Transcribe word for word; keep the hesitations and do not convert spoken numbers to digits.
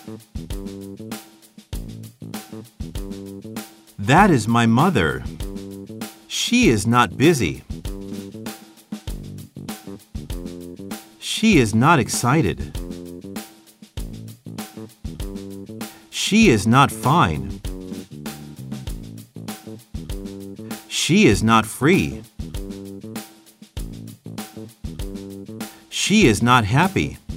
That is my mother. She is not busy. She is not excited. She is not fine. She is not free. She is not happy.